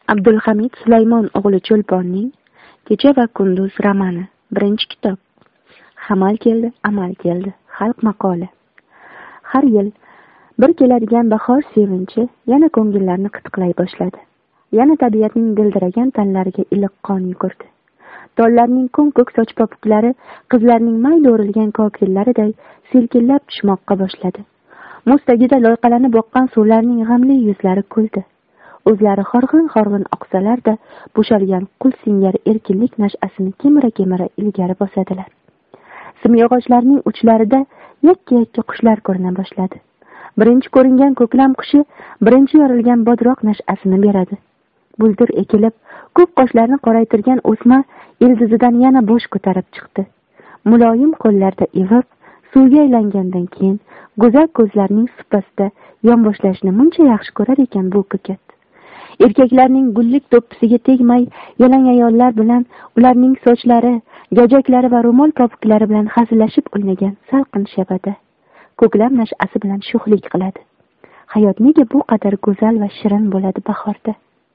Abdulhamid Sulaymon o'g'li Cho'lponning Kecha va kunduz romani. Birinchi kitob. Hamal keldi, amal keldi. Xalq maqoli. Har yil bir keladigan bahor sevinchi yana ko'ngillarni qitiqlay boshladi. Yana tabiatning dildiragan tanlariga iliq qon yugurdi. Tollarning ko'k soch popuklari qizlarning mayda o'rilgan kokillariday selkillab tushmoqqa boshladi. Muz tagida loyqalanib oqqan suvlarning g'amli yuzlari kuldi. O'zlari horg'in oqsalar-da, bo'shalgan qul singari erkinlik nash'asini kemira ilgari bosadilar. Simyog'ochlarning uchlarida yakka qushlar ko'rina boshladi. Birinchi ko'ringan ko'klam qushi birinchi yorilgan bodroq nash'asini beradi. Buldir ekilib, ko'k qoshlarni qoraytirgan o'sma ildizidan yana bosh ko'tarib chiqdi. Muloyim qo'llarda ivib, suvga aylangandan keyin go'zal ko'zlarning supasida yonboshlashni muncha yaxshi ko'rar ekan bu ko'kat. Erkaklarning gullik to'ppisiga tegmay, yalang ayollar bilan ularning sochlari, gajaklari va ro'mol popuklari bilan hazillashib o'ynagan salqin shabada ko'klam nash'asi bilan sho'xlik qiladi. Hayot nega bu qadar go'zal va shirin bo'ladi bahorda?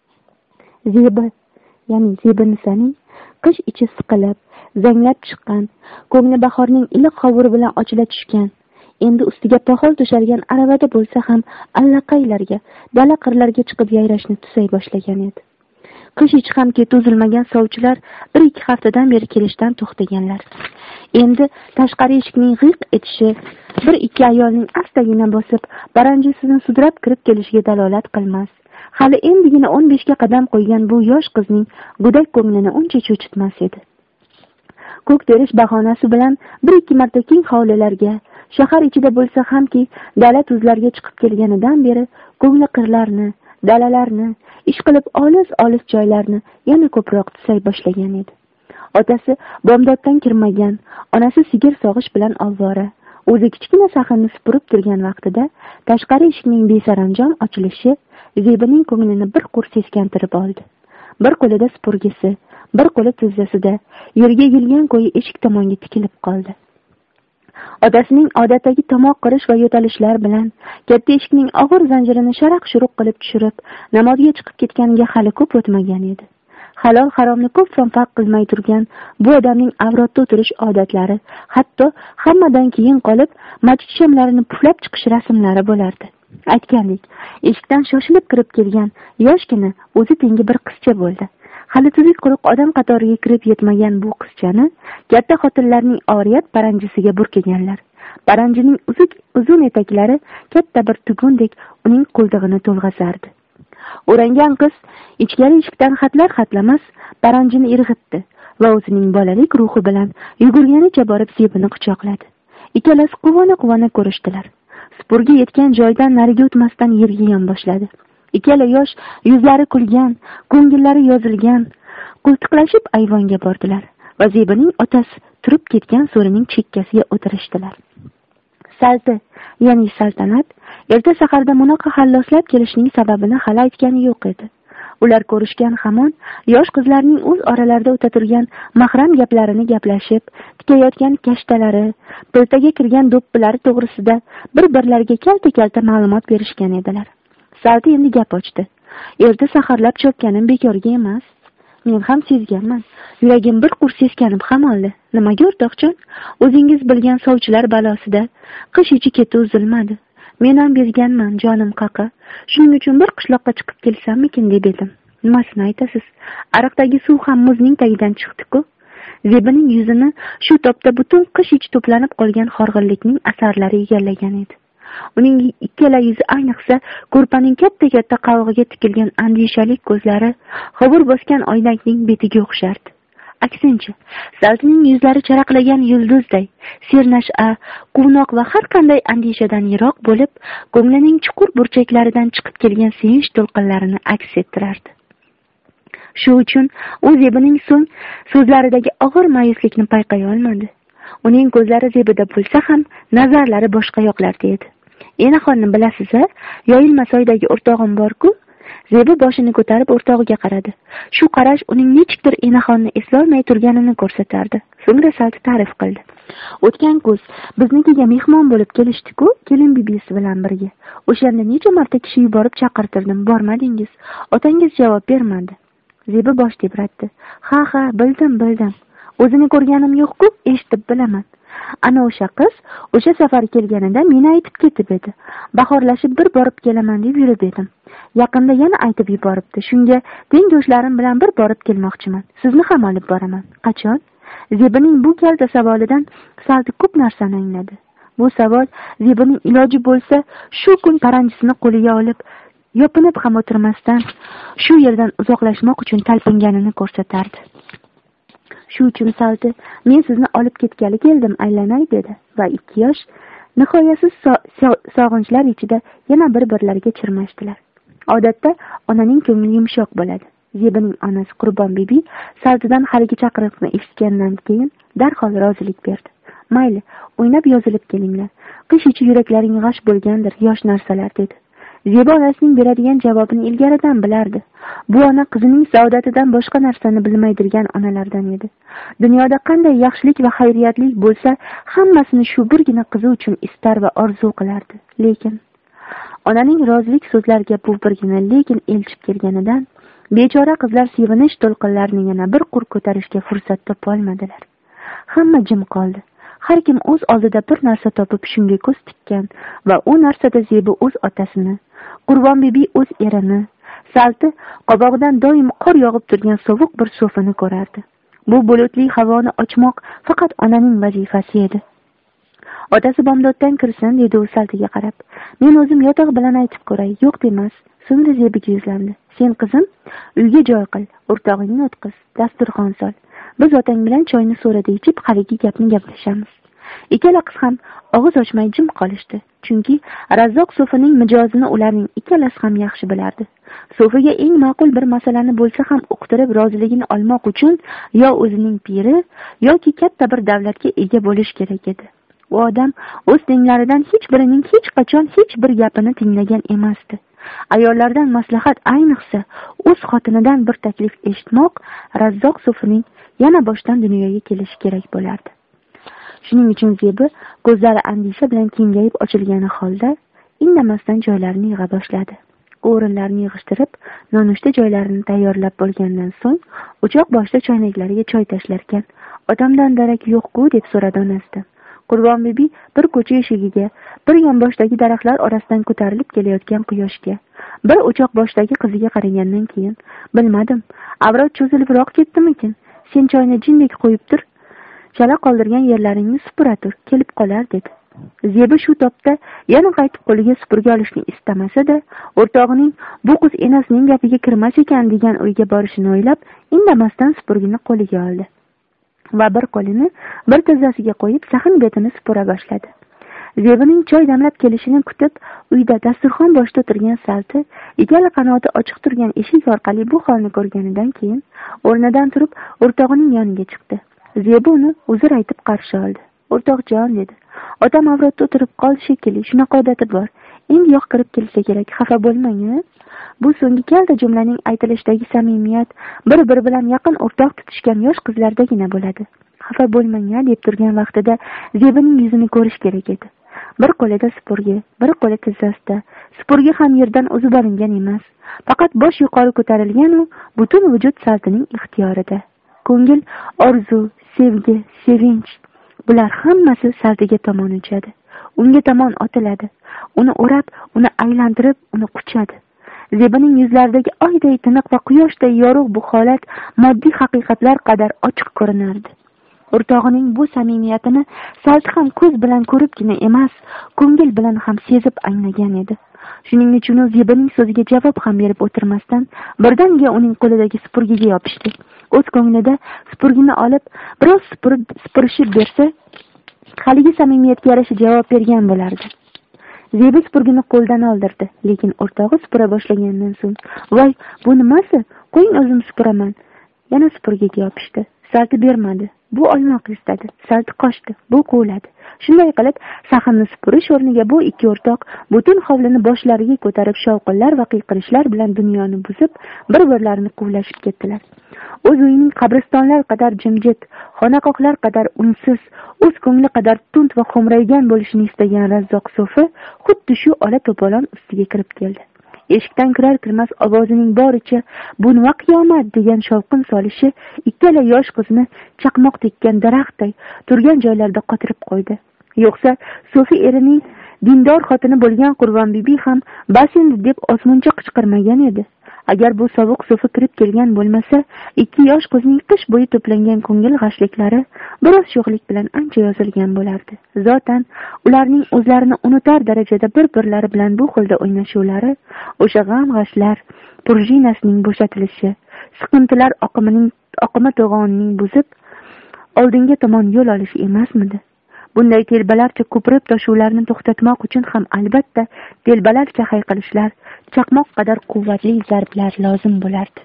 Zebinisaning qish ichi siqilib, zanglab chiqqan, ko'ngli bahorning iliq hovuri bilan ochila tushgan. Endi ustiga poxol to'shalgan aravada bo'lsa ham allaqaylarga, dala qirlarga chiqib yayrashni tusay boshlagan edi. Qish ichi ham keti uzilmagan sovchilar 1-2 haftadan beri kelishdan to'xtaganlar. Endi tashqari eshikning g'iq etishi, 1-2 ayolning astagina bosib, baranjisini sudrab kirib kelishiga dalolat qilmas. Hali endigina 15 ga qadam qo'ygan bu yosh qizning go'dak ko'nglini uncha cho'chitmas edi. Ko'k terish bahonasi bilan 1-2 marta keng hovlilarga, shahar ichida bo'lsa hamki dala tuzlarga chiqib kelganidan beri ko'ngli qirlarni, dalalarni, ish qilib olis joylarni yana ko'proq tusay boshlagan edi. Otasi bomdoddan kirmagan, onasi sigir sog'ish bilan ovvora. O'zi kichkina sahnni supurib turgan vaqtida tashqari eshikning besaranjom ochilishi Zebining ko'nglini bir qur seskantirib oldi. Bir qo'lida supurgisi, bir qo'li tizzasida, yerga egilgan ko'yi eshik tomonga tikilib qoldi. Otasining odatdagi tomoq qirish va yo'talishlar bilan katta eshikning og'ir zanjirini sharaq-shuruq qilib tushirib, namozga chiqib ketganiga hali ko'p o'tmagan edi. Halol haromni ko'p farq qilmay turgan bu odamning avratda o'tirish odatlari, hatto hammadan keyin qolib, masjid shamlarini puflab chiqish rasmlari bo'lardi. Aytgandek, eshikdan shoshilib kirib kelgan yoshgina o'zi tengi bir qizcha bo'ldi. Hali tuzuk quruq odam qatoriga kirib yetmagan bu qizchani katta xotinlarning oriyat paranjisiga burkaganlar. Paranjining uzun etaklari katta bir tugundek uning qo'ldig'ini to'lg'azardi. O'rangan qiz ichkari eshikdan xatlamas paranjini irg'itdi va o'zining bolalik ruhi bilan yugurganicha borib Zebini quchoqladi. Ikkalasi quvona ko'rishdilar. Supurgi yetgan joydan nariga o'tmasdan yerga yonboshladi. Ikkala yosh yuzlari kulgan, ko'ngillari yozilgan, qo'ltiqlashib ayvonga bordilar va Zebining otasi turib ketgan so'rining chekkasiga o'tirishdilar. Saltanat erta saharda bunaqa halloslab kelishining sababini hali aytgani yo'q edi. Ular ko'rishgan hamon yosh qizlarning o'z oralarida o'ta turgan mahram gaplarini gaplashib, tikayotgan kashtalari, piltaga kirgan do'ppilari to'g'risida bir-birlariga kalta ma'lumot berishgan edilar. Salti endi gap ochdi. Erta saharlab chopganim bekorga emas. Men ham sezganman. Yuragim bir qur seskanib ham oldi. Nimaga o'rtoqjon? O'zingiz bilgan sovchilar balosida qish ichi keti uzilmadi. Men ham bezganman, jonim qaqa. Shuning uchun bir qishloqqa chiqib kelsammikin deb edim. Nimasini aytasiz? Ariqdagi suv ham muzning tagidan chiqdi-ku. Zebining yuzini shu topda butun qish ichi to'planib qolgan horg'inlikning asarlari egallagan edi. Uning ikkala yuzi ayniqsa ko'rpaning katta qavig'iga tikilgan andishalik ko'zlari hovur bosgan oynakning betiga o'xshardi. Aksincha, Saltining yuzlari charaqlagan yulduzday, sernash'a, quvnoq va har qanday andishadan yiroq bo'lib, ko'nglining chuqur burchaklaridan chiqib kelgan sevinch to'lqinlarini aks ettirardi. Shu uchun u Zebining so'ng so'zlaridagi og'ir ma'yuslikni payqay olmadi. Uning ko'zlari Zebida bo'lsa ham, nazarlari boshqa yoqlarda edi. Enaxonni bilasiz-a? Yoyilma soydagi o'rtog'im bor-ku, Zebi boshini ko'tarib o'rtog'iga qaradi. Shu qarash uning nechikdir enaxonni eslolmay turganini ko'rsatardi. So'ngra salti ta'rif qildi. O'tgan kuz biznikiga mehmon bo'lib kelishdi-ku, kelin bibisi bilan birga. O'shanda necha marta kishi yuborib chaqirtirdim, bormadingiz. Otangiz javob bermadi. Zebi bosh tebratdi. Ha, bildim. O'zini ko'rganim yo'q-ku, eshitib bilaman. Ana o'sha qiz o'sha safar kelganida meni aytib ketib edi. Bahorlashib bir borib kelaman deb yurib edim. Yaqinda yana aytib yuboribdi. Shunga tengdoshlarim bilan bir borib kelmoqchiman. Sizni ham olib boraman. Qachon? Zebining bu kalta savolidan salti ko'p narsani angladi. Bu savol Zebining iloji bo'lsa shu kun paranjisini qo'liga olib, yopinib ham o'tirmasdan shu yerdan uzoqlashmoq uchun talpinganini ko'rsatardi. Shu uchun salti men sizni olib ketgani keldim, aylanay dedi va 2 yosh nihoyasiz sog'inchlar ichida yana bir-birlariga chirmashdilar. Odatda onaning ko'ngli yumshoq bo'ladi. Zebining onasi Qurbon bibi saltidan haligi chaqiriqni eshitgandan keyin darhol rozilik berdi. Mayli, o'ynab yozilib kelinglar. Qish ichi yuraklaring g'ash bo'lgandir, yosh narsalar dedi. Zebi onasining beradigan javobini ilgaridan bilardi. Bu ona qizining saodatidan boshqa narsani bilmaydirgan onalardan edi. Dunyoda qanday yaxshilik va xayriyatlik bo'lsa, hammasini shu birgina qizi uchun istar va orzu qilardi. Lekin onaning rozilik so'zlariga bu birgina lekin elchib kelganidan bechora qizlar sevinish to'lqinlarini yana bir qur ko'tarishga fursat topa olmadilar. Hamma jim qoldi. Har kim o'z oldida bir narsa topib shunga ko'z tikkan va u narsada Zebi o'z otasini, Qurbon bibi o'z erini, salti qobog'idan doim qor yog'ib turgan sovuq bir so'fini ko'rardi. Bu bulutli havoni ochmoq faqat onaning vazifasi edi. Otasi bomdoddan kirsin dedi u saltiga qarab. Men o'zim yotoq bilan aytib ko'ray, yo'q demas. So'ngra Zebiga yuzlandi. Sen qizim, uyga joy qil, o'rtog'ingni o'tqiz, dasturxon sol. Biz otang bilan choyni so'rada ichib, haligi gapni gaplashamiz. Ikkala qiz ham og'iz ochmay jim qolishdi. Chunki Razzoq Sofining mijozini ularning ikkalasi ham yaxshi bilardi. Sofiga eng ma'qul bir masalani bo'lsa ham uqtirib roziligini olmoq uchun yo o'zining piri yoki katta bir davlatga ega bo'lish kerak edi. U odam o'z tenglaridan hech birining hech qachon hech bir gapini tinglagan emasdi. Ayollardan maslahat, ayniqsa o'z xotinidan bir taklif eshitmoq Razzoq Sofining yana boshdan dunyoga kelishi kerak bo'lardi. Shuning uchun Zebi ko'zlari andisha bilan kengayib ochilgani holda indamasdan joylarini yig'a boshladi. O'rinlarni yig'ishtirib, nonushta joylarini tayyorlab bo'lgandan so'ng o'choq boshida choynaklariga choy tashlarkan, "Otamdan darak yo'q-ku?" deb so'radi onasidan. Qurbon bibi bir ko'cha eshigiga, bir yonboshdagi daraxtlar orasidan ko'tarilib kelayotgan quyoshga, bir o'choq boshidagi qiziga qaragandan keyin, "Bilmadim, avrat cho'zilibroq ketdimikin? Sen choyni jindek qo'yib tur. Chala qoldirgan yerlaringni supuratur, kelib qolar" dedi. Zebi shu topda yana qaytib qo'liga supurgi olishni istamasa-da, o'rtog'ining bu qiz enasining gapiga kirmas ekan degan o'yga borishini o'ylab, indamasdan supurgini qo'liga oldi va bir qo'lini bir tizzasiga qo'yib sahn betini supura boshladi. Zebining choy damlab kelishini kutib, uyda dasturxon boshida o'tirgan salti ikkala qanoti ochiq turgan eshik orqali bu holni ko'rganidan keyin o'rnidan turib o'rtog'ining yoniga chiqdi. Zebi uni uzr aytib qarshi oldi. "O'rtoqjon" dedi. "Otam avratda o'tirib qoldi shekilli, shunaqa odati bor. Endi yo'q kirib kelsa kerak, xafa bo'lmang." Bu so'nggi kalta jumlaning aytilishidagi samimiyat bir-biri bilan yaqin o'rtoq tutishgan yosh qizlardagina bo'ladi. "Xafa bo'lmang" deb turgan vaqtida Zebining yuzini ko'rish kerak edi. Bir qo'lida supurgi, bir qo'li tizzasida. Supurgi ham yerdan o'zib olingan emas. Faqat bosh yuqori ko'tarilgan u butun vujud saltining ixtiyorida. Ko'ngil, orzu, sevgi, sevinch bular hammasi saltiga tomon uchadi. Unga tomon otiladi. Uni o'rab, uni aylantirib, uni quchadi. Zebining yuzlaridagi oyday tiniq va quyoshday yorug' bu holat moddiy haqiqatlar qadar ochiq ko'rinardi. O'rtog'ining bu samimiyatini salti ham ko'z bilan ko'ribgina emas, ko'ngil bilan ham sezib anglagan edi. Shuning uchun u Zebining so'ziga javob ham berib o'tirmasdan birdaniga uning qo'lidagi supurgiga yopishdi. O'z ko'nglida supurgini olib, biroz supurishib bersa, haligi samimiyatga yarasha javob bergan bo'lardi. Zebi supurgini qo'ldan oldirdi, lekin o'rtog'i supura boshlagandan so'ng, "Voy, bu nimasi? Qo'ying o'zim supuraman." Yana supurgiga yopishdi. salti bermadi, bu olmoq istadi, salti qochdi, bu quvladi. Shunday qilib sahnni supurish o'rniga bu ikki o'rtoq butun hovlini boshlariga ko'tarib shovqinlar va qiyqirishlar bilan dunyoni buzib bir birlarini quvlashib ketdilar. O'z uyining qabristonlar qadar jimjit, xonaqohlar qadar unsiz, o'z ko'ngli qadar tund va xo'mraygan bo'lishini istagan Razzoq So'fi xuddi shu ola to'polon ustiga kirib keldi. Eshikdan kirar kirmas ovozining boricha "Bu nima qiyomat" degan shovqin solishi ikkala yosh qizni chaqmoq tekkan daraxtday turgan joylarida qotirib qo'ydi. Yo'qsa So'fi erining dindor xotini bo'lgan Qurbonbibi ham bas endi deb osmoncha qichqirmagan edi. Agar bu sovuq So'fi kirib kelgan bo'lmasa, ikki yosh qizning qish bo'yi to'plangan ko'ngil g'ashliklari biroz sho'xlik bilan ancha yozilgan bo'lardi. Zotan ularning o'zlarini unutar darajada bir-birlari bilan bu xilda o'ynashuvlari o'sha g'am-g'ashlar prujinasining bo'shatilishi, siqintilar oqimi to'g'onining buzib oldinga tomon yo'l olishi emasmidi? Bunday telbalarcha ko'pirib toshuvlarni to'xtatmoq uchun ham albatta telbalarcha hayqirishlar, chaqmoq qadar quvvatli zarblar lozim bo'lardi.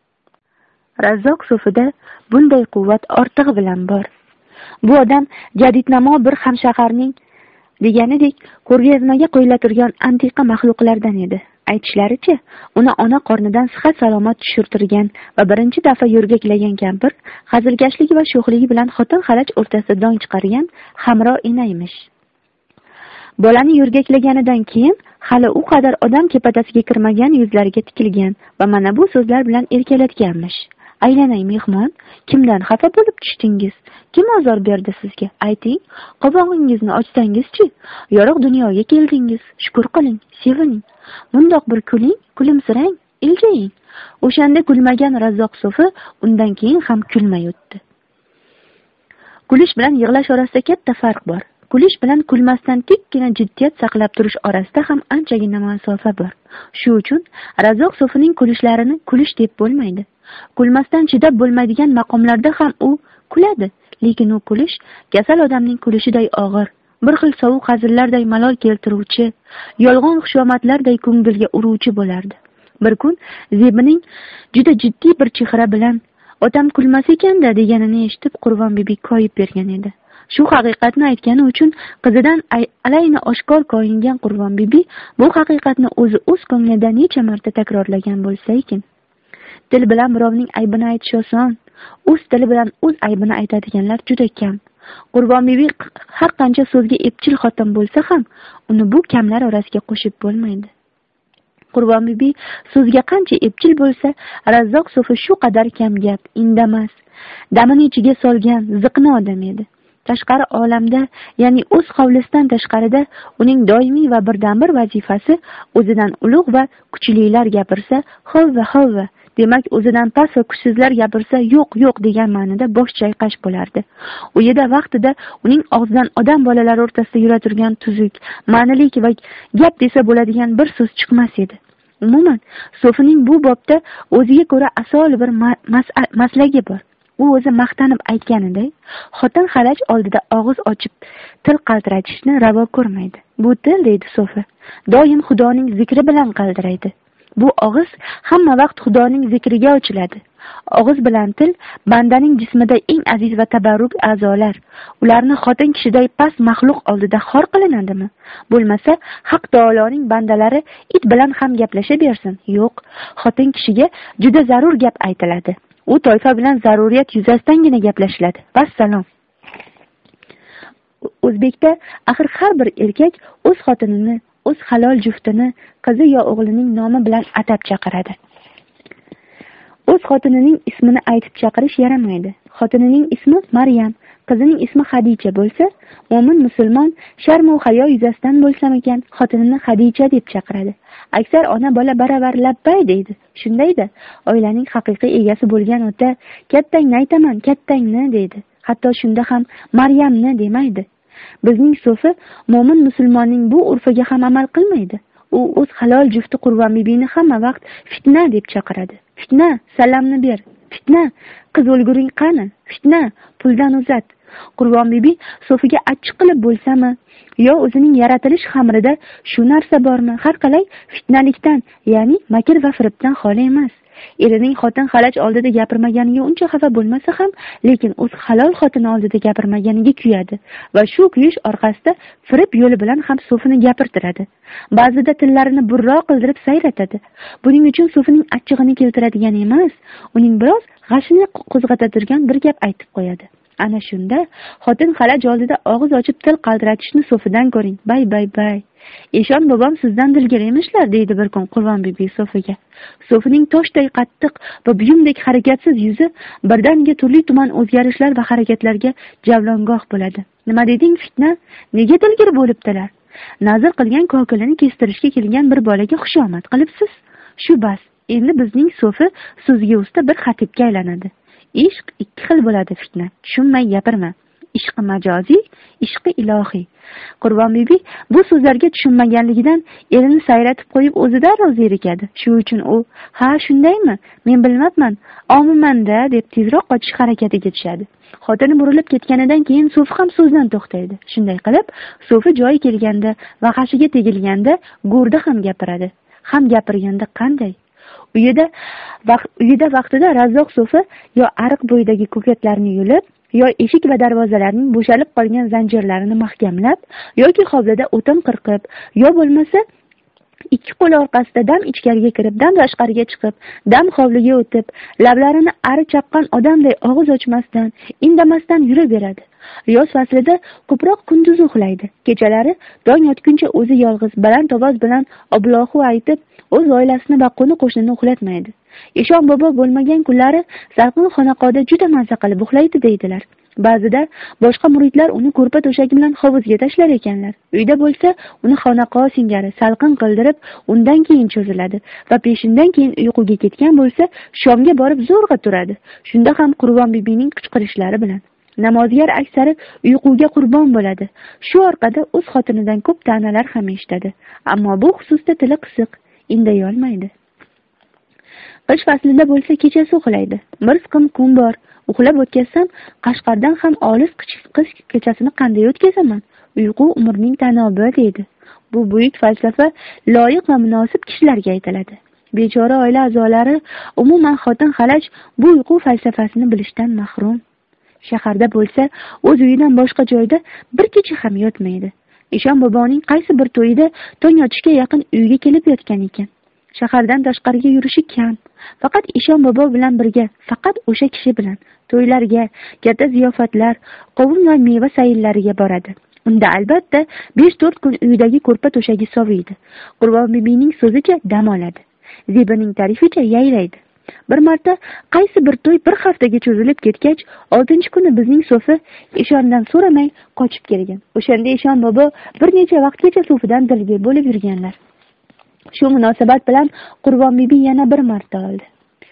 Razzoq So'fida bunday quvvat ortig'i bilan bor. Bu odam jadidnamo bir hamshaharning deganidek ko'rgazmaga qo'yila turgan antiqa maxluqlardan edi. Aytishlaricha, uni ona qornidan sihat salomat tushirtirgan va birinchi daf'a yurgaklagan kampir hazilkashligi va sho'xligi bilan xotin xalaj o'rtasida dong chiqargan Hamro enaymish. Bolani yurgaklaganidan keyin hali u qadar odam kepatasiga kirmagan yuzlariga tikilgan va mana bu so'zlar bilan erkalatganmish. Aylanay mehmon, kimdan xafa bo'lib tushdingiz? Kim ozor berdi sizga? Ayting, qovog'ingizni ochsangizchi. Yorug' dunyoga keldingiz. Shukr qiling, sevining. Bundoq bir kuling, kulimsirang, iljaying. O'shanda kulmagan Razzoq So'fi undan keyin ham kulmay o'tdi. Kulish bilan yig'lash orasida katta farq bor. Kulish bilan kulmasdan tikkina jiddiyat saqlab turish orasida ham anchagina masofa bor. Shu uchun Razzoq So'fining kulishlarini kulish deb bo'lmaydi. Kulmasdan chidab bo'lmaydigan maqomlarda ham u kuladi, lekin u kulish kasal odamning kulishiday og'ir, bir xil sovuq hazillarday malol keltiruvchi, yolg'on xushomatlarday ko'ngilga uruvchi bo'lardi. Bir kun Zebining juda jiddiy bir chehra bilan "Otam kulmas ekan-da" deganini eshitib Qurbonbibi koyib bergan edi. Shu haqiqatni aytgani uchun qizidan alayni oshkor koyingan Qurbonbibi bu haqiqatni o'zi o'z ko'nglida necha marta takrorlagan bo'lsa ekan. Til bilan birovning aybini aytish oson, o'z tili bilan o'z aybini aytadiganlar juda kam. Qurbonbibi har qancha so'zga epchil xotin bo'lsa ham, uni bu kamlar orasiga qo'shib bo'lmaydi. Qurbonbibi so'zga qancha epchil bo'lsa, Razzoq So'fi shu qadar kam gap, indamas, damini ichiga solgan ziqna odam edi. Tashqari olamda, ya'ni o'z hovlisidan tashqarida uning doimiy va birdan-bir vazifasi o'zidan ulug' va kuchlilar gapirsa, "Hovva, hovva", demak o'zidan past va kuchsizlar gapirsa, "Yo'q, yo'q" degan ma'noda bosh chayqash bo'lardi. U yerda vaqtida uning og'zidan odam bolalari o'rtasida yura turgan tuzuk, ma'nilik va gap desa bo'ladigan bir so'z chiqmas edi. Umuman, So'fining bu bobda o'ziga ko'ra asol bir maslagi bor. U o'zi maqtanib aytganiday, xotin xalaj oldida og'iz ochib til qaltiratishni ravo ko'rmaydi. Bu til, deydi So'fi, doim Xudoning zikri bilan qaldiraydi. Bu og'iz hamma vaqt Xudoning zikriga ochiladi. Og'iz bilan til bandaning jismida eng aziz va tabarruk a'zolar. Ularni xotin kishiday past maxluq oldida xor qilinadimi? Bo'lmasa, Haq taoloning bandalari it bilan ham gaplasha bersin. Yo'q, xotin kishiga juda zarur gap aytiladi. U toifa bilan zaruriyat yuzasidangina gaplashiladi. Vassalom. O'zbekda axir har bir erkak o'z xotinini, o'z halol juftini, qizi yo o'g'lining nomi bilan atab chaqiradi. O'z xotinining ismini aytib chaqirish yaramaydi. Xotinining ismi Maryam, qizining ismi Xadicha bo'lsa, mo'min musulmon sharm va hayo yuzasidan bo'lsam ekan, xotinini Xadicha deb chaqiradi. Aksar ona bola baravar labbay deydi. Shundayda oilaning haqiqiy egasi bo'lgan ota, "Kattangni aytaman, kattangni" deydi. Hatto shunda ham Maryamni demaydi. Bizning So'fi mo'min musulmonning bu urfiga ham amal qilmaydi. U o'z halol jufti Qurbonbibini hamma vaqt fitna deb chaqiradi. Fitna, salamni ber. Fitna, qiz o'lguring qani? Fitna, puldan uzat. Qurbonbibi So'figa achchiq qilib bo'lsami, yo o'zining yaratilish xamrida shu narsa bormi, har qalay fitnalikdan, ya'ni makr va firibdan xoli emas. erining xotin xalaj oldida gapirmaganiga uncha xafa bo'lmasa ham, lekin o'z halol xotini oldida gapirmaganiga kuyadi va shu kuyish orqasida firib yo'li bilan ham Sofini gapirtiradi. Ba'zida tillarini burroq qildirib sayratadi. Buning uchun Sofining achchig'ini keltiradigan emas, uning biroz g'ashini qo'zg'atadigan bir gap aytib qo'yadi. Ana shunda xotin xalaj oldida og'iz ochib til qaldiratishni Sofidan ko'ring. Bay. Eshon bobom sizdan dilgir emishlar, deydi bir kun Qurbon bibi Sofiga. Sofining toshday qattiq va buyumdek harakatsiz yuzi birdaniga turli tuman o'zgarishlar va harakatlarga javlongoh bo'ladi. Nima deding, Fitna? Nega dilgir bo'libdilar? Nazr qilgan kokilini kestirishga kelgan bir bolaga xushomad qilibsiz. Shu bas, endi bizning Sofi so'zga usta bir xatibga aylanadi. Ishq ikki xil bo'ladi, Fitna. Tushunmay gapirma. Ishqi majoziy, ishqi ilohiy. Qurbon bibi bu so'zlarga tushunmaganligidan erini sayratib qo'yib o'zidan rozi erikadi. Shu uchun u, "Ha, shundaymi? Men bilmabman. Omiman-da", deb tezroq qochish harakatiga tushadi. Xotini burilib ketganidan keyin Sofi ham so'zdan to'xtaydi. Shunday qilib, Sofi joyi kelganda va g'ashiga tegilganda go'rda ham gapiradi. Ham gapirganda qanday? Uyida vaqtida Razzoq Sofi yo ariq bo'yidagi ko'katlarni yulib, yo eshik va darvozalarning bo'shalib qolgan zanjirlarini mahkamlab, yoki hovlida o'tin qirqib, yo bo'lmasa ikki qo'l orqasida dam ichkariga kirib, dam tashqariga chiqib, dam hovliga o'tib, lablarini ari chaqqan odamday og'iz ochmasdan, indamasdan yuraveradi. Yoz faslida ko'proq kunduz uxlaydi. Kechalari dong yotguncha o'zi yolg'iz baland ovoz bilan oblohu aytib, o'z oilasini va qo'ni-qo'shnini uxlatmaydi. Eshon bobo bo'lmagan kunlari salqin xonaqoda juda mazza qilib uxlaydi, deydilar. Ba'zida boshqa muridlar uni ko'rpa to'shagi bilan hovuzga tashlar ekanlar. Uyda bo'lsa, uni xonaqo singari salqin qildirib, undan keyin cho'ziladi va peshindan keyin uyquga ketgan bo'lsa, shomga borib zo'rg'a turadi. Shunda ham Qurbon bibining qichqirishlari bilan namozgar aksari uyquga qurbon bo'ladi. Shu orqada o'z xotinidan ko'p ta'nalar ham eshitadi. Ammo bu xususda tili qisiq, inday olmaydi. Qish faslida bo'lsa kechasi uxlaydi. Bir siqim kun bor. Uxlab o'tkazsam, Qashqardan ham olis qish kechasini qanday o'tkazaman? Uyqu umrning tanobi, deydi. Bu buyuk falsafa loyiq va munosib kishilarga aytiladi. Bechora oila a'zolari, umuman xotin xalaj bu uyqu falsafasini bilishdan mahrum. Shaharda bo'lsa, o'z uyidan boshqa joyda bir kecha ham yotmaydi. Eshon boboning qaysi bir to'yida tong otishga yaqin uyga kelib yotgan ekan. Shahardan tashqariga yurishi kam. Faqat Eshon bobo bilan birga, faqat o'sha kishi bilan to'ylarga, katta ziyofatlar, qovun va meva sayillariga boradi. Unda albatta 5-4 kun uyidagi ko'rpa to'shagi soviydi. Qurbon bibining so'zicha dam oladi. Zebining tarificha yayraydi. Bir marta qaysi bir to'y bir haftaga cho'zilib ketgach, 6-kuni bizning Sofi Eshondan so'ramay qochib kelgan. O'shanda Eshon bobo bir necha vaqtgacha Sofidan dilgir bo'lib yurganlar. Shu munosabat bilan Qurbon bibi yana bir marta oldi.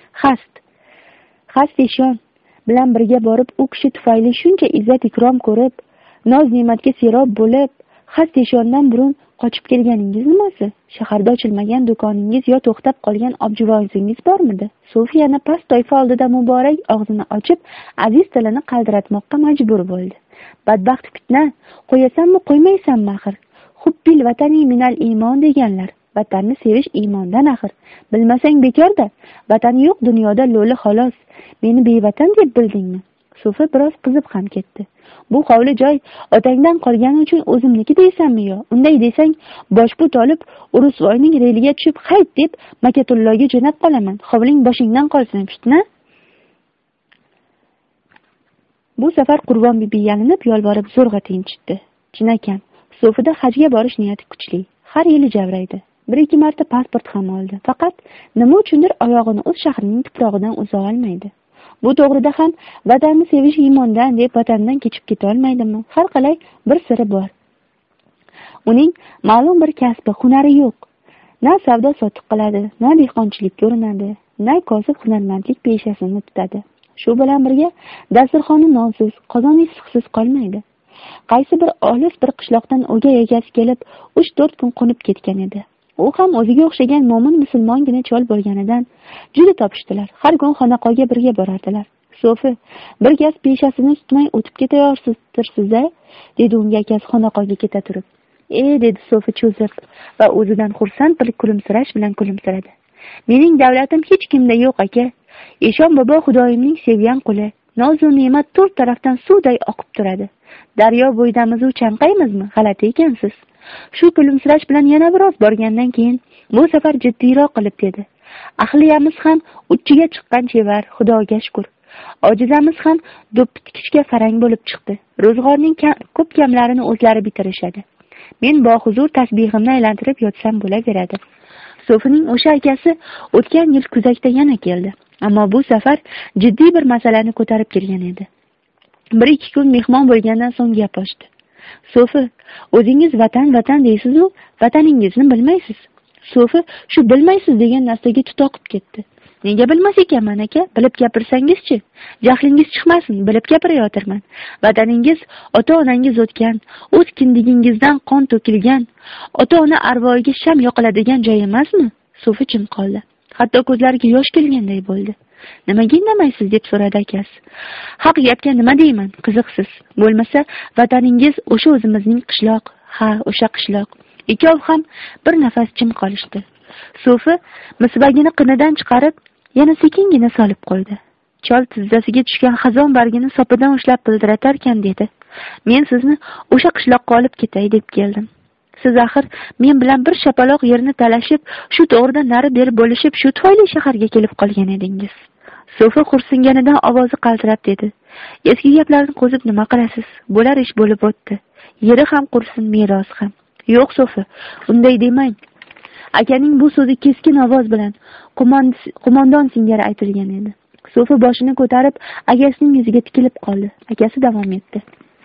Hast Eshon bilan birga borib, u kishi tufayli shuncha izzat ikrom ko'rib, noz ne'matga serob bo'lib, Hast Eshondan burun qochib kelganingiz nimasi? Shaharda ochilmagan do'koningiz yo to'xtab qolgan objivozingiz bormidi? Sofi yana past toifa oldida muborak og'zini ochib, aziz tilini qaldiratmoqqa majbur bo'ldi. Badbaxt Fitna, qo'yasanmi, qo'ymaysanmi axir? Hubbil vatani minal iymon deganlar. Vatanni sevish iymondan axir. Bilmasang bekorda. Vatani yo'q dunyoda lo'li xolos. Meni bevatan deb bildingmi? Sofi biroz qizib ham ketdi. Bu hovli joy otangdan qolgani uchun o'zimniki deysanmi yo? Unday desang, boshput olib, Urusvoyning religa tushib, hayt deb Makatulloga jo'nab qolaman. Hovling boshingdan qolsin, Fitna. Bu safar Qurbon bibi yalinib, yolborib zo'rg'a tinchitdi. Chinakam, Sofida hajga borish niyati kuchli. Har yili javraydi. 1-2 marta pasport ham oldi. Faqat nima uchundir oyog'ini o'z shahrining tuprog'idan uza olmaydi. Bu to'g'rida ham vatanni sevish iymondan deb vatandan kechib keta olmaydimi? Har qalay bir siri bor. Uning ma'lum bir kasbi, hunari yo'q. Na savdo sotiq qiladi, na dehqonchilikka urinadi, na kosib hunarmandlik peshasini tutadi. Shu bilan birga dasturxoni nonsiz, qozoni issiqsiz qolmaydi. Qaysi bir olis bir qishloqdan o'gay egasi kelib 3-4 kun qo'nib ketgan edi. U ham o'ziga o'xshagan mo'min musulmongina chol bo'lganidan juda topishdilar. Har kun xonaqoga birga borardilar. Sofi, bir gaz peshasini tutmay o'tib ketayorsizsiz-a? Dedi unga akasi xonaqoga keta turib. Dedi Sofi cho'zib va o'zidan xursand bir kulimsirash bilan kulimsiradi. Mening davlatim hech kimda yo'q aka. Eshon bobo Xudoyimning sevgan quli. Nozu ne'mat to'rt tarafdan suvday oqib turadi. Daryo bo'ydamizu chanqaymizmi? G'alati ekansiz. Shu kulimsirash bilan yana biroz borgandan keyin bu safar jiddiyroq qilib dedi. Ahliyamiz ham uchiga chiqqan chevar, Xudoga shukr. Ojizamiz ham do'ppi tikishga farang bo'lib chiqdi. Ro'zg'orning ko'p kamlarini o'zlari bitirishadi. Men bohuzur tasbihimni aylantirib yotsam bo'laveradi. Sofining o'sha akasi o'tgan yil kuzakda yana keldi. Ammo bu safar jiddiy bir masalani ko'tarib kelgan edi. 1-2 kun mehmon bo'lgandan so'ng gap ochdi. Sofi, o'zingiz vatan deysiz-ku, vataningizni bilmaysiz. Sofi shu bilmaysiz degan narsaga tutoqib ketdi. Nega bilmas ekanman aka? Bilib gapirsangiz-chi? Jahlingiz chiqmasin, bilib gapirayotirman. Vataningiz ota-onangiz o'tgan, o'z kindigingizdan qon to'kilgan, ota-ona arvohiga sham yoqiladigan joy emasmi? Sofi jim qoldi. Hatto ko'zlariga yosh kelganday bo'ldi. Nimaga indamaysiz deb so'radi akasi. Haq gapga nima deyman, qiziqsiz. Bo'lmasa vataningiz o'sha o'zimizning qishloq. Ha, o'sha qishloq. Ikkov ham bir nafas jim qolishdi. Sofi misbagini qinidan chiqarib, yana sekingina solib qo'ydi. Chol tizzasiga tushgan xazon bargini sopidan ushlab bildiratarkan dedi. Men sizni o'sha qishloqqa olib ketay deb keldim. Siz axir men bilan bir shapaloq yerni talashib, shu to'g'rida nari beri bo'lishib, shu tufayli shaharga kelib qolgan edingiz. Sofi xursinganidan ovozi qaltirab dedi. Eski gaplarni qo'zib nima qilasiz? Bo'lar ish bo'lib o'tdi. Yeri ham qursin, meros ham. Yo'q Sofi, unday demang. Akaning bu so'zi keskin ovoz bilan qo'mondon singari aytilgan edi. Sofi boshini ko'tarib, akasining yuziga tikilib qoldi. Akasi davom etdi.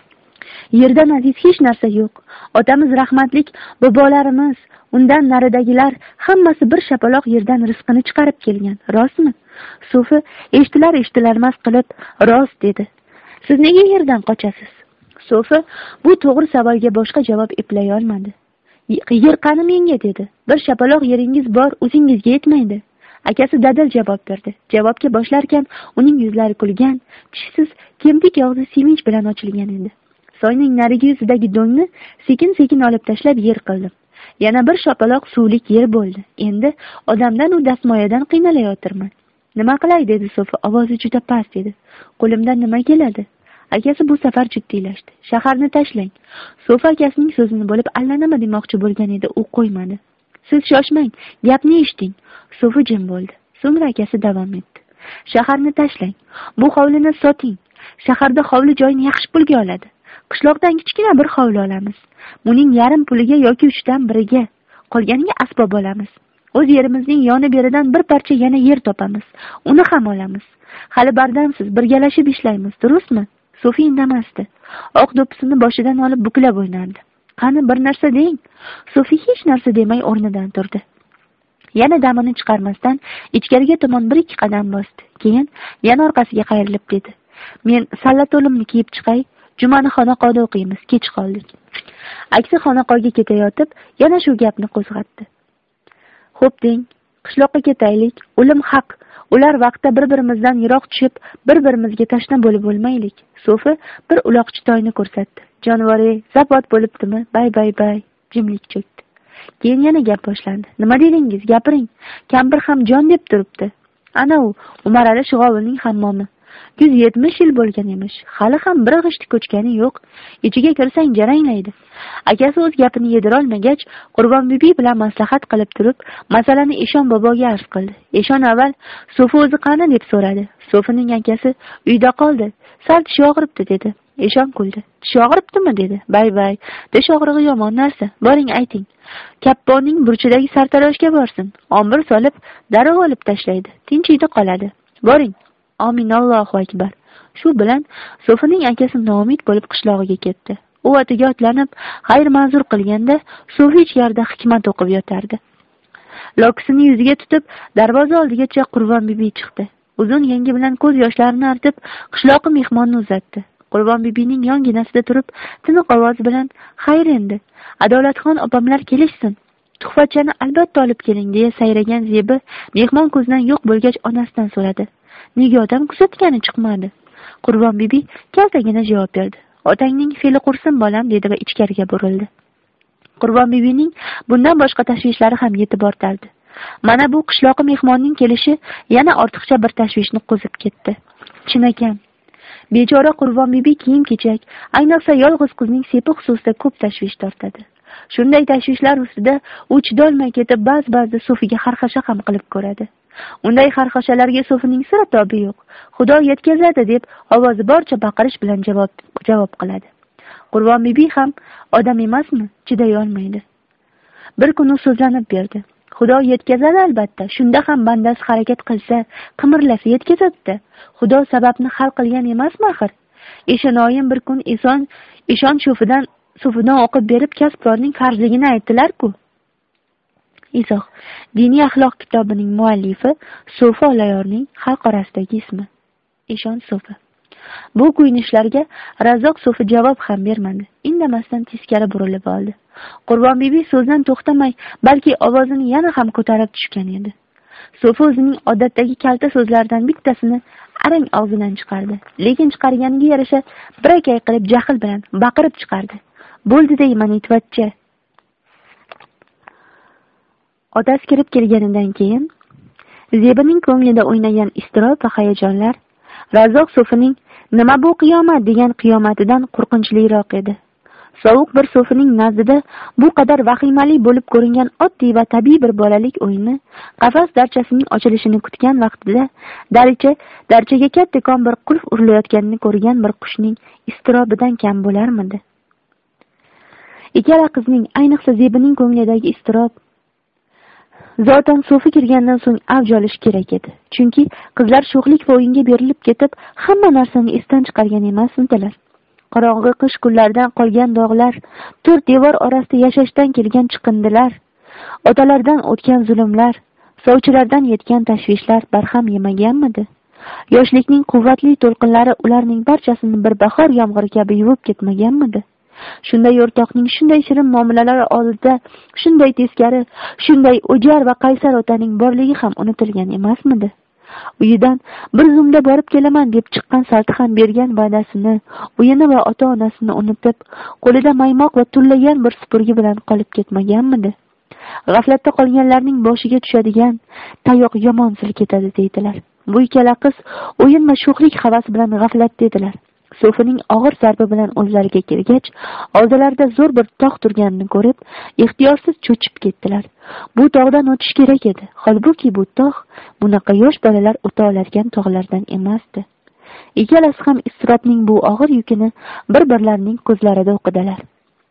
Yerdan aziz hech narsa yo'q. Otamiz rahmatlik, bobolarimiz, undan naridagilar hammasi bir shapaloq yerdan rizqini chiqarib kelgan. Rostmi? Sofi eshitilarmas qilib rost dedi. Siz nega yerdan qochasiz? Sofi bu to'g'ri savolga boshqa javob eplay olmadi. Yer qani menga dedi. Bir shapaloq yeringiz bor, o'zingizga yetmaydi. Akasi dadil javob berdi. Javobga boshlarkan uning yuzlari kulgan, tishsiz, kemtik og'zi sevinch bilan ochilgan edi. Soyning narigi yuzidagi do'ngni sekin-sekin olib tashlab yer qildim. Yana bir shapaloq suvlik yer bo'ldi. Endi odamdan u dasmoyadan qiynalayotirman. Nima qilay dedi Sofi, ovozi juda past edi. Qo'limdan nima keladi? Akasi bu safar jiddiylashdi. Shaharni tashlang. Sofi akasining so'zini bo'lib allanima demoqchi bo'lgan edi, u qo'ymadi. Siz shoshmang, gapni eshiting. Sofi jim bo'ldi. So'ngra akasi davom etdi. Shaharni tashlang. Bu hovlini soting. Shaharda hovli joyini yaxshi pulga oladi. Qishloqdan kichkina bir hovli olamiz. Buning yarim puliga yoki 3dan 1ga, qolganiga asbob olamiz. O'z yerimizning yoni beridan bir parcha yana yer topamiz. Uni ham olamiz. Hali bardamsiz, birgalashib ishlaymiz, durustmi? Sofi indamasdi. Oq do'ppisini boshidan olib buklab o'ynardi. Qani bir narsa deng. Sofi hech narsa demay o'rnidan turdi. Yana damini chiqarmasdan ichkariga tomon 1-2 qadam bosdi. Keyin yana orqasiga qayrilib dedi. Men salla to'limni kiyib chiqay. Jumani xonaqoda o'qiymiz, kech qoldik. Aksi xonaqoga ketayotib, yana shu gapni qo'zg'atdi. Xo'p deng, qishloqqa ketaylik, o'lim haq. Ular vaqtda bir-birimizdan yiroq tushib, bir-birimizga tashna bo'lib bo'lmaylik. Sofi bir uloqchi toyni ko'rsatdi. Jonivor-ey, zabot bo'libdimi? Bay. Jimlik cho'kdi. Keyin yana gap boshlandi. Nima dedingiz? Gapiring. Kampir ham jon deb turibdi. Ana u Umarali Shug'ovulning hammomi. 170 yil bo'lgan emish. Hali ham bir g'ishti ko'chgani yo'q. Ichiga kirsang jaranglaydi. Akasi o'z gapini yedira olmagach, Qurbon bibi bilan maslahat qilib turib, masalani Eshon boboga arz qildi. Eshon avval Sofi o'zi qani deb so'radi. Sofining akasi uyda qoldi. Sal tishi og'ribdi dedi. Eshon kuldi. Tishi og'ribdimi dedi. Bay. Tish og'rig'i yomon narsa. Boring ayting. Kapponning burchidagi sartaroshga borsin. Ombir solib, darov olib tashlaydi. Tinchiydi qoladi. Boring. Amin, Allohu akbar. Shu bilan Sofining akasi noumid bo'lib qishlog'iga ketdi. U otiga otlanib, xayr ma'zur qilganda, Sofi ichkarida hikmat o'qib yotardi. Lokisini yuziga tutib, darvoza oldigacha Qurbon bibi chiqdi. Uzun yengi bilan ko'z yoshlarini artib, qishloqi mehmonni uzatdi. Qurbon bibining yonginasida turib, tiniq ovoz bilan, "Xayr endi, Adolatxon opamlar kelishsin. Tuhfatchani albatta olib keling" deya sayragan Zebi mehmon ko'zdan yo'q bo'lgach onasidan so'radi. Nega odam kuzatgani chiqmadi? Qurbon bibi kaltagina javob berdi. Otangning fe'li qursin bolam dedi va ichkariga burildi. Qurbon bibining bundan boshqa tashvishlari ham yetib ortardi. Mana bu qishloqi mehmonning kelishi yana ortiqcha bir tashvishni qo'zib ketdi. Chinakam bechora Qurbon bibi kiyim-kechak, ayniqsa yolg'iz qizning sepi xususida ko'p tashvish tortadi. Shunday tashvishlar ustida u chidolmay ketib ba'zi-ba'zida Sofiga xarxasha ham qilib ko'radi. Unday xarxashalarga Sofining sira tobi yo'q. Xudo yetkazadi deb ovozi boricha baqirish bilan javob qiladi. Qurbon bibi ham odam emasmi, chiday olmaydi. Bir kun u so'zlanib berdi. Xudo yetkazadi albatta. Shunda ham bandasi harakat qilsa, qimirlasa yetkazadi-da. Xudo sababni hal qilgan emasmi axir? Eshanoyim bir kun eshon sofidan o'qib berib kasbkorning qarzligini aytdilar-ku. Izoh. Diniy axloq kitobining muallifi Sofi Olayorning xalq orasidagi ismi. Eshon Sofi. Bu kuyinishlarga Razzoq Sofi javob ham bermadi. Indamasdan teskari burilib oldi. Qurbon bibi so'zdan to'xtamay, balki ovozini yana ham ko'tarib tushgan edi. Sofi o'zining odatdagi kalta so'zlaridan bittasini arang og'zidan chiqardi. Lekin chiqarganiga yarasha birakay qilib jahl bilan baqirib chiqardi. Bo'ldi deyman, itvachcha. Otasi kirib kelganidan keyin Zebining ko'nglida o'ynagan iztirob va hayajonlar Razzoq Sofining nima bu qiyomat degan qiyomatidan qo'rqinchliroq edi. Sovuq bir Sofining nazdida bu qadar vahimali bo'lib ko'ringan oddiy va tabiiy bir bolalik o'yini qafas darchasining ochilishini kutgan vaqtida darchaga kattakon bir qulf urilayotganini ko'rgan bir qushning iztirobidan kam bo'larmidi? Ikkala qizning, ayniqsa Zebining ko'nglidagi iztirob zotan Sofi kirgandan so'ng avj olishi kerak edi. Chunki qizlar sho'xlik va o'yinga berilib ketib, hamma narsani esdan chiqargan emasmidilar. Qorong'i qish kunlaridan qolgan dog'lar, to'rt devor orasida yashashdan kelgan chiqindilar, otalardan o'tgan zulmlar, sovchilardan yetgan tashvishlar barham yemaganmidi? Yoshlikning quvvatli to'lqinlari ularning barchasini bir bahor yomg'iri kabi yuvib ketmaganmidi? Shunday o'rtoqning shunday shirin muomalalari oldida shunday teskari, shunday o'jar va qaysar otaning borligi ham unutilgan emasmidi? Uyidan bir zumda borib kelaman deb chiqqan salti ham bergan va'dasini, uyini va ota-onasini unutib, qo'lida maymoq va tullagan bir supurgi bilan qolib ketmaganmidi? G'aflatda qolganlarning boshiga tushadigan tayoq yomon silkitadi deydilar. Bu ikkala qiz o'yin va sho'xlik havasi bilan g'aflatda edilar. Sofining og'ir zarbi bilan o'zlariga kelgach, oldilarida zo'r bir tog' turganini ko'rib, ehtiyorsiz cho'chib ketdilar. Bu tog'dan o'tish kerak edi. Holbuki bu tog' bunaqa yosh bolalar o'ta oladigan tog'lardan emasdi. Ikkalasi ham iztirobning bu og'ir yukini bir-birlarining ko'zlarida o'qidilar.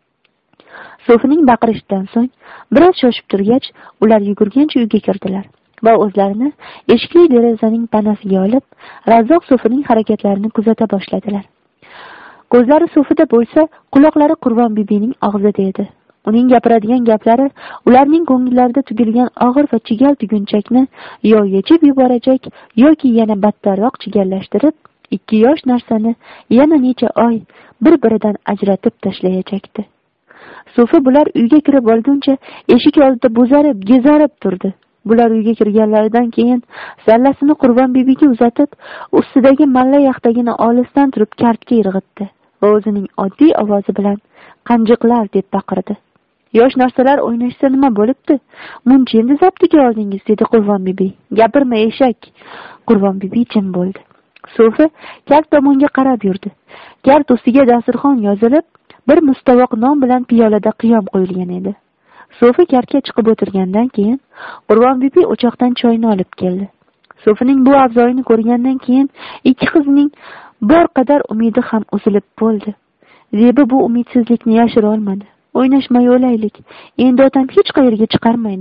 Sofining baqirishidan so'ng biroz shoshib turgach, ular yugurgancha uyga kirdilar va o'zlarini eshikli derazaning panasiga olib, Razzoq Sofining harakatlarini kuzata boshladilar. Ko'zlari Sofida bo'lsa, quloqlari Qurbon bibining og'zida edi. Uning gapiradigan gaplari ularning ko'ngillarida tugilgan og'ir va chigal tugunchakni yo yechib yuborajak, yoki yana battarroq chigallashtirib, ikki yosh narsani yana necha oy bir-biridan ajratib tashlayajakdi. Sofi bular uyga kirib olguncha eshik oldida bo'zarib, gezarib turdi. Bular uyga kirganlaridan keyin sallasini Qurbon bibiga uzatib, ustidagi malla yaxtagini olisdan turib kartga irg'itdi va o'zining oddiy ovozi bilan qanjiqlar deb baqirdi. Yosh narsalar o'ynashsa nima bo'libdi? Muncha endi zaptiga oldingiz, dedi Qurbon bibi. Gapirma eshak. Qurbon bibi jim bo'ldi. Sofi kart tomonga qarab yurdi. Kart ustiga dasturxon yozilib, bir mustavoq non bilan piyolada qiyom qo'yilgan edi. Sofi kartga chiqib o'tirgandan keyin Qurbon bibi o'choqdan choyni olib keldi. Sofining bu avzoyini ko'rgandan keyin ikki qizning bor qadar umidi ham uzilib bo'ldi. Zebi bu umidsizlikni yashira olmadi. O'ynashmay o'laylik. Endi otam hech qayerga chiqarmaydi.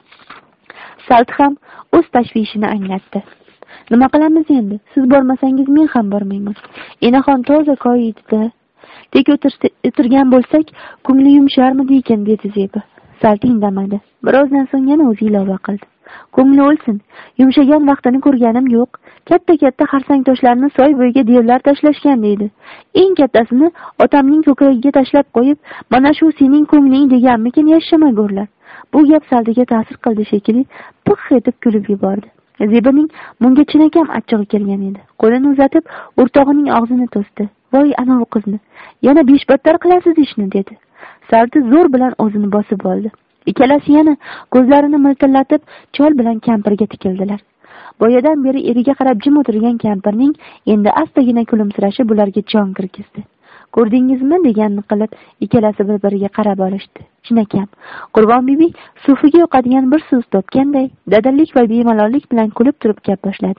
Salt ham o'z tashvishini anglatdi. Nima qilamiz endi? Siz bormasangiz men ham bormayman. Enaxon toza koyidi-da. Tek o'tirgan bo'lsak, ko'ngli yumsharmidi ekan, dedi Zebi. Salt indamadi. Birozdan so'ng yana o'zi ilova qildi. Ko'ngli o'lsin. Yumshagan vaqtini ko'rganim yo'q. Katta-katta xarsang toshlarni soy bo'yiga devlar tashlashgan deydi. Eng kattasini otamning ko'kragiga tashlab qo'yib, mana shu sening ko'ngling deganmikin yashamago'rlar. Bu gap Saldiga ta'sir qildi shekilli, piq etib kulib yubordi. Zebining bunga chinakam achchig'i kelgan edi. Qo'lini uzatib, o'rtog'ining og'zini to'sdi. Voy ana bu qizni, yana besh battar qilasiz ishni, dedi. Saldi zo'r bilan o'zini bosib oldi. Ikkalasi yana ko'zlarini miltillatib chol bilan kampirga tikildilar. Boyadan beri eriga qarab jim o'tirgan kampirning endi astagina kulimsirashi bularga jon kirgizdi. Ko'rdingizmi deganini qilib ikkalasi bir-biriga qarab olishdi. Chinakam Qurbon bibi sufiga yoqadigan bir so'z topganday dadillik va bemalollik bilan kulib turib gap boshladi.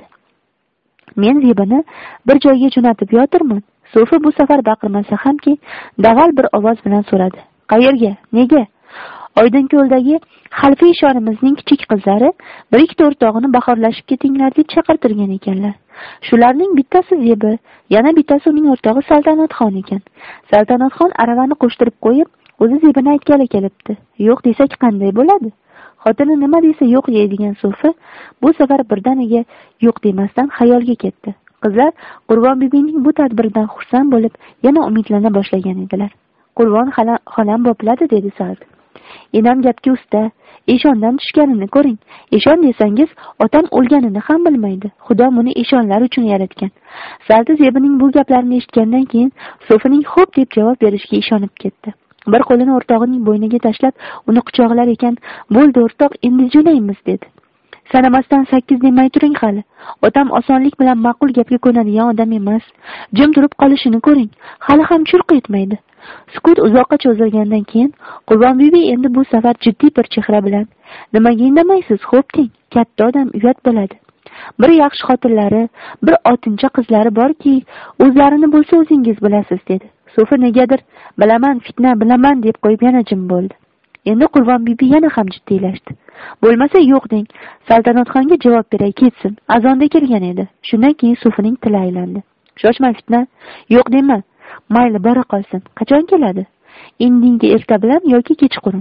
Men Zebini bir joyga jo'natib yotirman. Sufi bu safar baqirmasa hamki daval bir ovoz bilan so'radi. Qayerga? Nega? Oydinko'ldagi Xalfiy shonimizning kichik qizlari bir ikkita o'rtog'ini bahorlashib ketinglar deb chaqirtirgan ekanlar. Shularning bittasi Zebi, yana bittasi uning o'rtog'i Saltanatxon ekan. Saltanatxon aravani qo'shtirib qo'yib, o'zi Zebini aytgani kelibdi. Yo'q desak qanday bo'ladi? Xotini nima desa yo'q deydigan Sufi bu safar birdaniga yo'q demasdan xayolga ketdi. Qizlar Qurbon bibining bu tadbiridan xursand bo'lib, yana umidlana boshlagan edilar. Qurbon xolam bopladi dedi Sa'd. Enam gapga usta, eshondan tushganini ko'ring. Eshon desangiz, otam o'lganini ham bilmaydi. Xudo buni eshonlar uchun yaratgan. Sa'd Zebining bu gaplarini eshitgandan keyin Sofining xo'p deb javob berishiga ishonib ketdi. Bir qo'lini o'rtog'ining bo'yniga tashlab, uni quchoqlar ekan, "Bo'ldi o'rtoq, endi jo'naymiz" dedi. Sanamasdan 8 demay turing hali. Otam osonlik bilan ma'qul gapga ko'nadigan odam emas. Jim turib qolishini ko'ring. Hali ham churq etmaydi. Sukut uzoqqa cho'zilgandan keyin Qurbon bibi endi bu safar jiddiy bir chehra bilan, "Nimaga indamaysiz? Xo'p deng, katta odam uyat bo'ladi. Bir yaxshi xotinlari, bir otincha qizlari borki, o'zlarini bo'lsa o'zingiz bilasiz" dedi. Sofi negadir "Bilaman, fitna, bilaman" deb qo'yib yana jim bo'ldi. Endi Qurbon bibi yana ham jiddiylashdi. "Bo'lmasa yo'q deng. Saltanatxonga javob beray, ketsin. Azonda kelgan edi." Shundan keyin Sofining tili aylandi. "Shoshma fitna. Yo'q dema. Mayli, bora qolsin. Qachon keladi? Indinga erta bilan yoki kechqurun.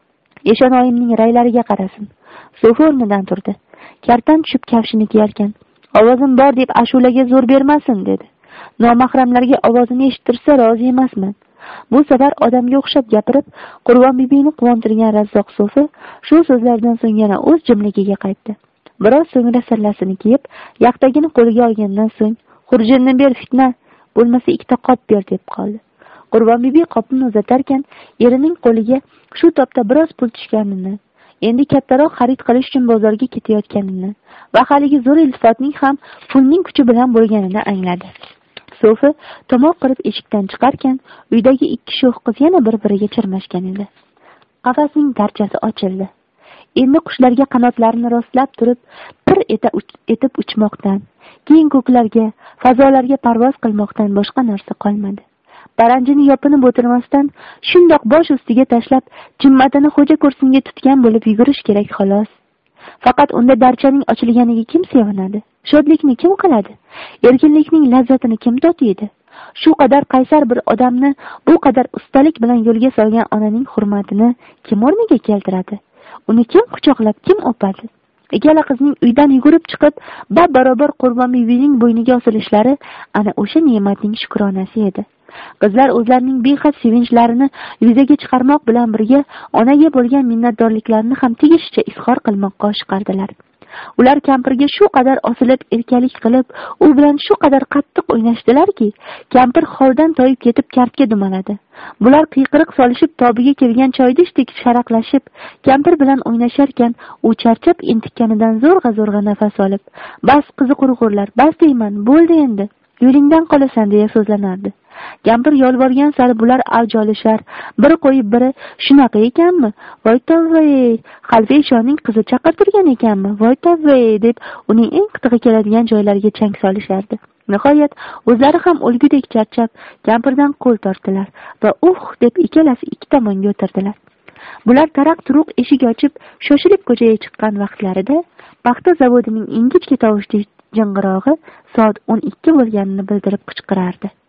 Eshon oyimning raylariga qarasin." Sofi o'rnidan turdi. Kartan tushib kafshini kiyarkan, "Ovozim bor deb ashulaga zo'r bermasin" dedi. "Nomahramlarga ovozini eshittirsa rozi emasman." Bu safar odamga o'xshab gapirib, Qurbon bibini quvontirgan Razzoq Sofi shu so'zlardan so'ng yana o'z jimligiga qaytdi. Biroz so'ngra sallasini kiyib, yaqtagini qo'liga olgandan so'ng, "Xurjinni ber fitna, bo'lmasa ikkita qop ber" deb qoldi. Qurbon bibi qopni uzatarkan, erining qo'liga shu topda biroz pul tushganini, endi kattaroq xarid qilish uchun bozorga ketayotganini va haligi zo'r iltifotning ham pulning kuchi bilan bo'lganini angladi. Sofi tomoq qirib eshikdan chiqarkan, uydagi ikki sho'x qiz yana bir-biriga chirmashgan edi. Qafasning darchasi ochildi. Endi qushlarga qanotlarini rostlab turib, pir etib uchmoqdan, keyin ko'klarga, fazolarga parvoz qilmoqdan boshqa narsa qolmadi. Paranjini yopinib o'tirmasdan, shundoq bosh ustiga tashlab, jimmatini xo'ja kursiga tutgan bo'lib yugurish kerak xolos. Faqat unda darchaning ochilganiga kim sevinadi? Shodlikni kim qiladi? Erkinlikning lazzatini kim totiydi? Shu qadar qaysar bir odamni bu qadar ustalik bilan yo'lga solgan onaning hurmatini kim o'rniga keltiradi? Uni kim quchoqlab, kim o'padi? Ikkala qizning uydan yugurib chiqib, barobar Qurbon bibining bo'yniga osilishlari ana o'sha ne'matning shukronasi edi. Qizlar o'zlarining behad sevinchlarini yuzaga chiqarmoq bilan birga onaga bo'lgan minnatdorliklarini ham tegishcha izhor qilmoqqa oshiqardilar. Ular kampirga shu qadar osilib erkalik qilib, u bilan shu qadar qattiq o'ynashdilarki, kampir holdan toyib ketib kartga dumaladi. Bular qiyqiriq solishib tobiga kelgan choydishdek sharaqlashib, kampir bilan o'ynasharkan, u charchab intikkanidan zo'rg'a nafas olib, "Bas, qiziq urg'urlar, bas deyman, bo'ldi endi. Yo'lingdan qolasan" deya so'zlanardi. Kampir yolvorgan sari bular avj olishar, biri qo'yib biri "Shunaqa ekanmi? Voy tovvay, Xalfiy shoning qizi chaqirtirgan ekanmi? Voy tovvay" deb uning eng qitig'i keladigan joylariga chang solishardi. Nihoyat o'zlari ham o'lgudek charchab, kampirdan qo'l tortdilar va deb ikkalasi ikki tomonga o'tirdilar. Bular taraq-turuq eshik ochib, shoshilib ko'chaga chiqqan vaqtlarida paxta zavodining ingichka tovushli jing'irog'i soat 12 bo'lganini bildirib qichqirardi.